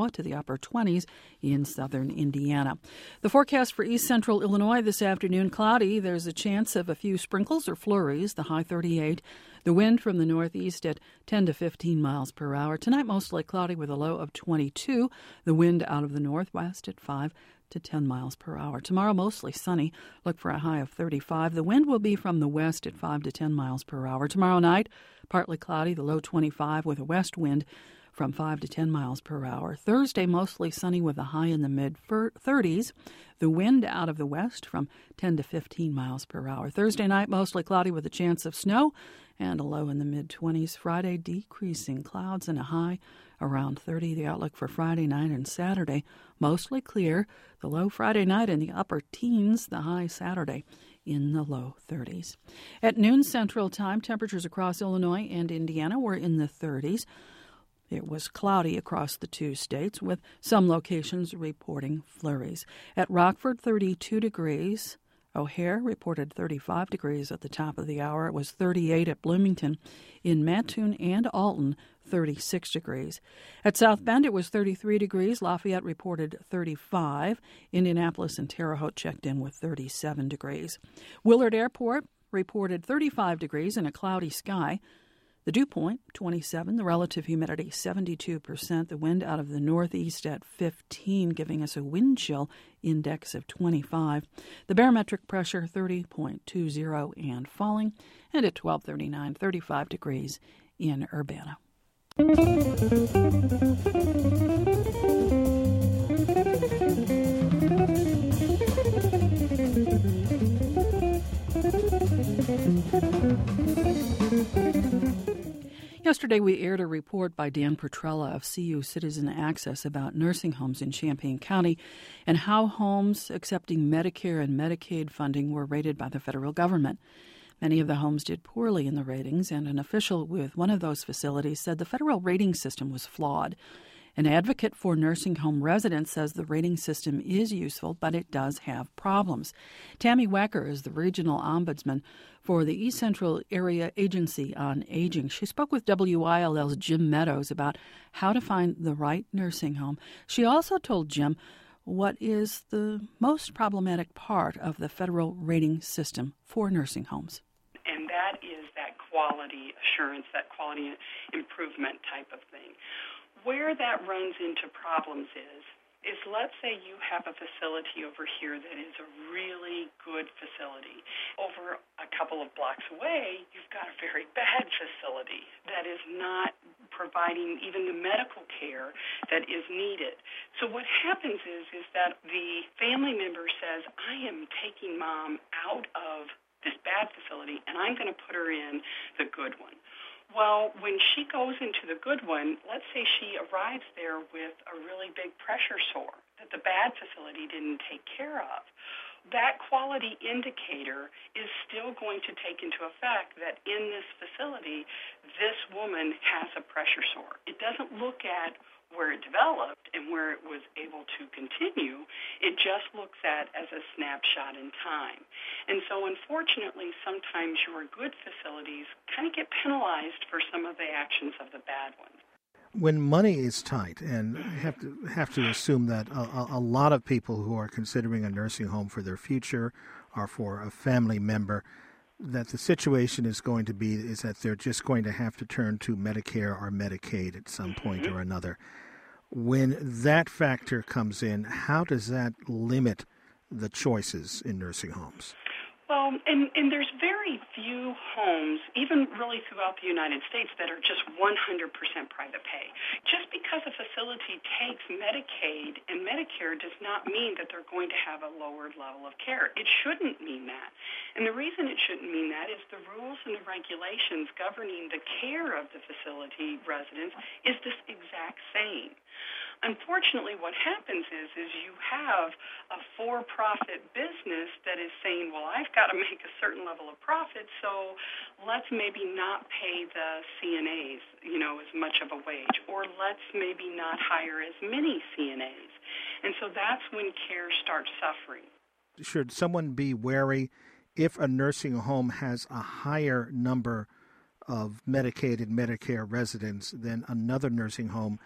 to the upper 20s in southern Indiana. The forecast for east central Illinois this afternoon, cloudy. There's a chance of a few sprinkles or flurries, the high 38. The wind from the northeast at 10 to 15 miles per hour. Tonight, mostly cloudy with a low of 22. The wind out of the northwest at 5 to 10 miles per hour. Tomorrow, mostly sunny. Look for a high of 35. The wind will be from the west at 5 to 10 miles per hour. Tomorrow night, partly cloudy, the low 25 with a west wind from 5 to 10 miles per hour. Thursday, mostly sunny with a high in the mid-30s. The wind out of the west from 10 to 15 miles per hour. Thursday night, mostly cloudy with a chance of snow and a low in the mid-20s. Friday, decreasing clouds and a high around 30. The outlook for Friday night and Saturday, mostly clear. The low Friday night in the upper teens, the high Saturday in the low 30s. At noon Central Time, temperatures across Illinois and Indiana were in the 30s. It was cloudy across the two states, with some locations reporting flurries. At Rockford, 32 degrees. O'Hare reported 35 degrees at the top of the hour. It was 38 at Bloomington. In Mattoon and Alton, 36 degrees. At South Bend, it was 33 degrees. Lafayette reported 35. Indianapolis and Terre Haute checked in with 37 degrees. Willard Airport reported 35 degrees and a cloudy sky. The dew point, 27. The relative humidity, 72%. The wind out of the northeast at 15, giving us a wind chill index of 25. The barometric pressure, 30.20 and falling. And at 12:39, 35 degrees in Urbana. Yesterday, we aired a report by Dan Petrella of CU Citizen Access about nursing homes in Champaign County and how homes accepting Medicare and Medicaid funding were rated by the federal government. Many of the homes did poorly in the ratings, and an official with one of those facilities said the federal rating system was flawed. An advocate for nursing home residents says the rating system is useful, but it does have problems. Tammy Wecker is the regional ombudsman for the East Central Area Agency on Aging. She spoke with WILL's Jim Meadows about how to find the right nursing home. She also told Jim what is the most problematic part of the federal rating system for nursing homes. And that is that quality assurance, that quality improvement type of thing. Where that runs into problems is let's say you have a facility over here that is a really good facility. Over a couple of blocks away, you've got a very bad facility that is not providing even the medical care that is needed. So what happens is that the family member says, I am taking mom out of this bad facility and I'm going to put her in the good one. Well, when she goes into the good one, let's say she arrives there with a really big pressure sore that the bad facility didn't take care of. That quality indicator is still going to take into effect that in this facility, this woman has a pressure sore. It doesn't look at where it developed and where it was able to continue. It just looks at as a snapshot in time. And so unfortunately, sometimes your good facilities kind of get penalized for some of the actions of the bad ones. When money is tight, and I have to assume that a lot of people who are considering a nursing home for their future or for a family member, that the situation is going to be is that they're just going to have to turn to Medicare or Medicaid at some point or another. When that factor comes in, how does that limit the choices in nursing homes? Well, and there's very few homes, even really throughout the United States, that are just 100% private pay. Just because a facility takes Medicaid and Medicare does not mean that they're going to have a lower level of care. It shouldn't mean that. And the reason it shouldn't mean that is the rules and the regulations governing the care of the facility residents is the exact same. Unfortunately, what happens is you have a for-profit business that is saying, well, I've got to make a certain level of profit, so let's maybe not pay the CNAs, as much of a wage, or let's maybe not hire as many CNAs. And so that's when care starts suffering. Should someone be wary if a nursing home has a higher number of Medicaid and Medicare residents than another nursing home?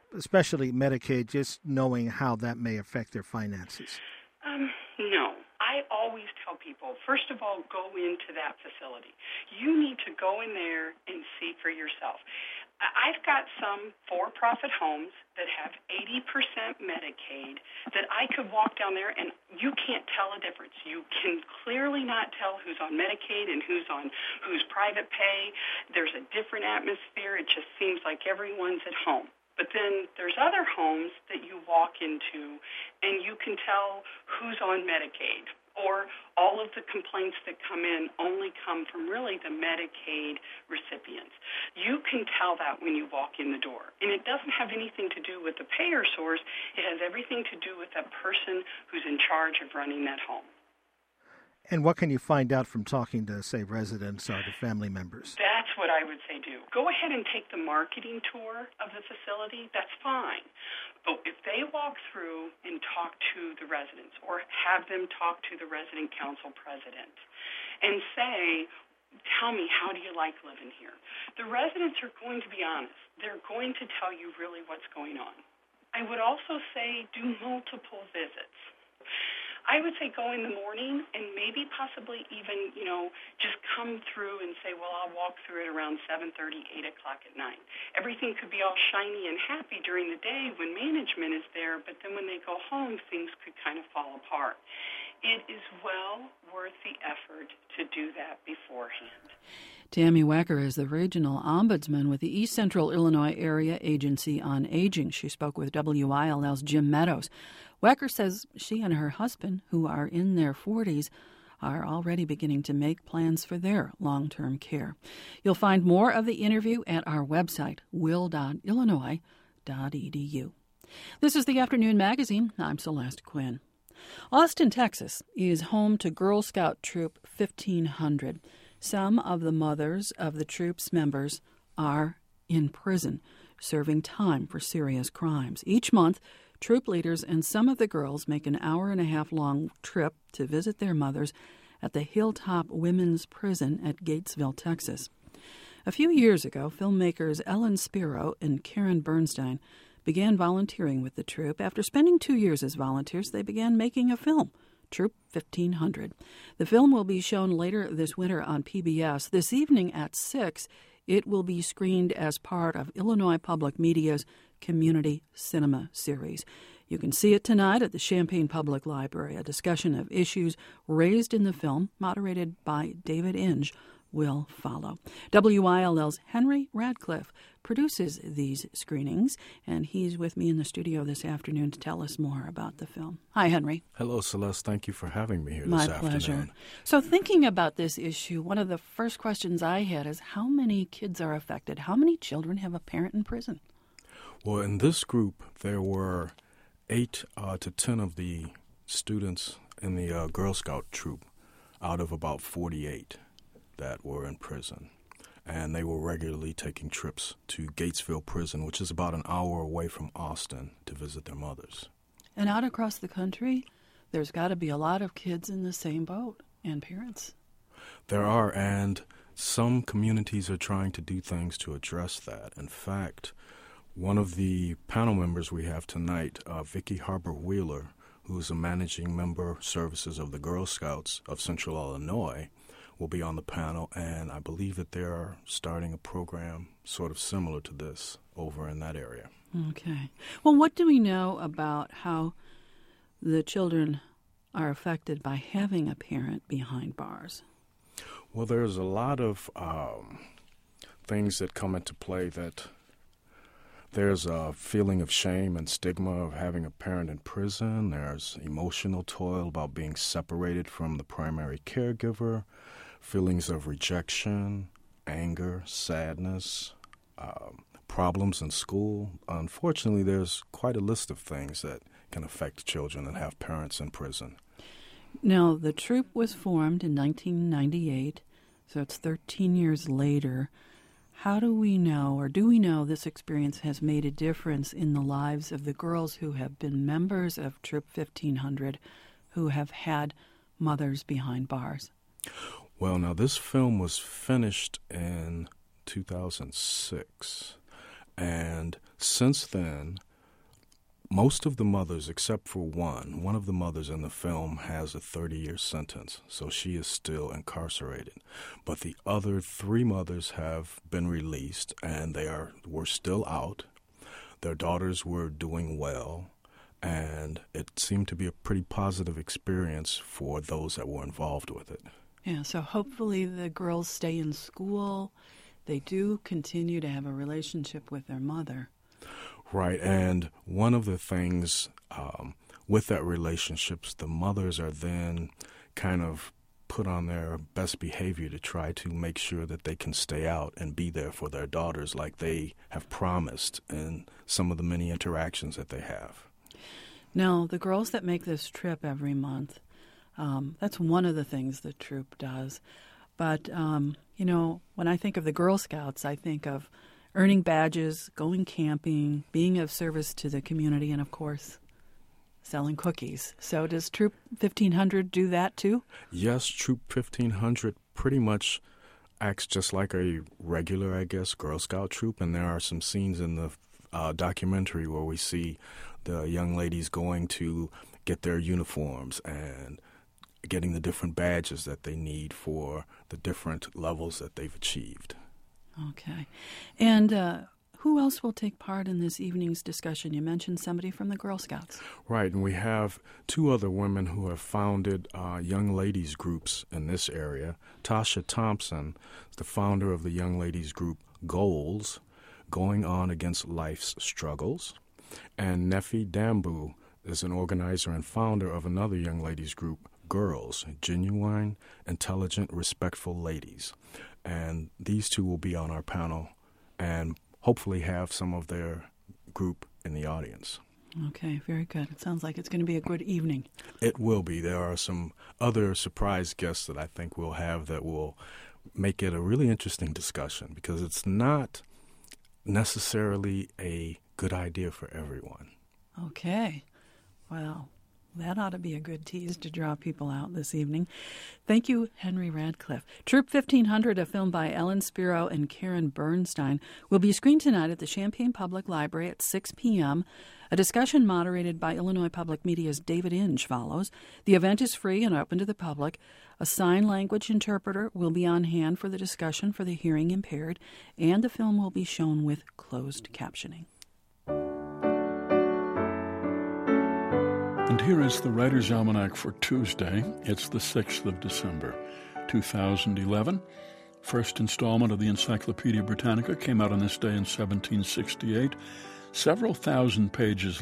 especially Medicaid, just knowing how that may affect their finances? No. I always tell people, first of all, go into that facility. You need to go in there and see for yourself. I've got some for-profit homes that have 80% Medicaid that I could walk down there and you can't tell a difference. You can clearly not tell who's on Medicaid and who's private pay. There's a different atmosphere. It just seems like everyone's at home. But then there's other homes that you walk into and you can tell who's on Medicaid, or all of the complaints that come in only come from really the Medicaid recipients. You can tell that when you walk in the door. And it doesn't have anything to do with the payer source. It has everything to do with that person who's in charge of running that home. And what can you find out from talking to, say, residents or to family members? That's what I would say do. Go ahead and take the marketing tour of the facility. That's fine. But if they walk through and talk to the residents or have them talk to the resident council president and say, tell me, how do you like living here? The residents are going to be honest. They're going to tell you really what's going on. I would also say do multiple visits. I would say go in the morning and maybe possibly even, just come through and say, well, I'll walk through it around 7:30, 8 o'clock at night. Everything could be all shiny and happy during the day when management is there, but then when they go home, things could kind of fall apart. It is well worth the effort to do that beforehand. Tammy Wecker is the regional ombudsman with the East Central Illinois Area Agency on Aging. She spoke with WILL's Jim Meadows. Wecker says she and her husband, who are in their 40s, are already beginning to make plans for their long-term care. You'll find more of the interview at our website, will.illinois.edu. This is the Afternoon Magazine. I'm Celeste Quinn. Austin, Texas, is home to Girl Scout Troop 1500. Some of the mothers of the troop's members are in prison, serving time for serious crimes. Each month, troop leaders and some of the girls make an hour-and-a-half-long trip to visit their mothers at the Hilltop Women's Prison at Gatesville, Texas. A few years ago, filmmakers Ellen Spiro and Karen Bernstein began volunteering with the troop. After spending 2 years as volunteers, they began making a film, Troop 1500. The film will be shown later this winter on PBS. This evening at 6, it will be screened as part of Illinois Public Media's Community Cinema series. You can see it tonight at the Champaign Public Library. A discussion of issues raised in the film, moderated by David Inge, will follow. WILL's Henry Radcliffe produces these screenings, and he's with me in the studio this afternoon to tell us more about the film. Hi, Henry. Hello, Celeste. Thank you for having me here My this pleasure. afternoon. So thinking about this issue, one of the first questions I had is how many kids are affected? How many children have a parent in prison? Well, in this group, there were 8 to 10 of the students in the Girl Scout troop out of about 48 that were in prison. And they were regularly taking trips to Gatesville Prison, which is about an hour away from Austin, to visit their mothers. And out across the country, there's got to be a lot of kids in the same boat, and parents. There are, and some communities are trying to do things to address that. In fact, one of the panel members we have tonight, Vicki Harbor Wheeler, who is a managing member services of the Girl Scouts of Central Illinois, will be on the panel, and I believe that they are starting a program sort of similar to this over in that area. Okay. Well, what do we know about how the children are affected by having a parent behind bars? Well, there's a lot of things that come into play. That there's a feeling of shame and stigma of having a parent in prison. There's emotional toil about being separated from the primary caregiver, feelings of rejection, anger, sadness, problems in school. Unfortunately, there's quite a list of things that can affect children that have parents in prison. Now, the troop was formed in 1998, so it's 13 years later. How do we know, or do we know, this experience has made a difference in the lives of the girls who have been members of Troop 1500 who have had mothers behind bars? Well, now, this film was finished in 2006, And since then, most of the mothers, except for one of the mothers in the film has a 30-year sentence, so she is still incarcerated. But the other 3 mothers have been released, and were still out. Their daughters were doing well, and it seemed to be a pretty positive experience for those that were involved with it. Yeah, so hopefully the girls stay in school. They do continue to have a relationship with their mother. Right, and one of the things with that relationships, the mothers are then kind of put on their best behavior to try to make sure that they can stay out and be there for their daughters like they have promised in some of the many interactions that they have. Now, the girls that make this trip every month, that's one of the things the troop does. But, when I think of the Girl Scouts, I think of earning badges, going camping, being of service to the community, and, of course, selling cookies. So does Troop 1500 do that, too? Yes, Troop 1500 pretty much acts just like a regular, I guess, Girl Scout troop, and there are some scenes in the documentary where we see the young ladies going to get their uniforms and getting the different badges that they need for the different levels that they've achieved. Okay. And who else will take part in this evening's discussion? You mentioned somebody from the Girl Scouts. Right, and we have 2 other women who have founded young ladies groups in this area. Tasha Thompson is the founder of the young ladies group Goals, Going On Against Life's Struggles. And Nefi Dambu is an organizer and founder of another young ladies group, Girls, Genuine, Intelligent, Respectful Ladies. And these 2 will be on our panel and hopefully have some of their group in the audience. Okay, very good. It sounds like it's going to be a good evening. It will be. There are some other surprise guests that I think we'll have that will make it a really interesting discussion because it's not necessarily a good idea for everyone. Okay. Well, that ought to be a good tease to draw people out this evening. Thank you, Henry Radcliffe. Troop 1500, a film by Ellen Spiro and Karen Bernstein, will be screened tonight at the Champaign Public Library at 6 p.m. A discussion moderated by Illinois Public Media's David Inge follows. The event is free and open to the public. A sign language interpreter will be on hand for the discussion for the hearing impaired, and the film will be shown with closed captioning. And here is the Writer's Almanac for Tuesday. It's the 6th of December, 2011. First installment of the Encyclopedia Britannica came out on this day in 1768. Several thousand pages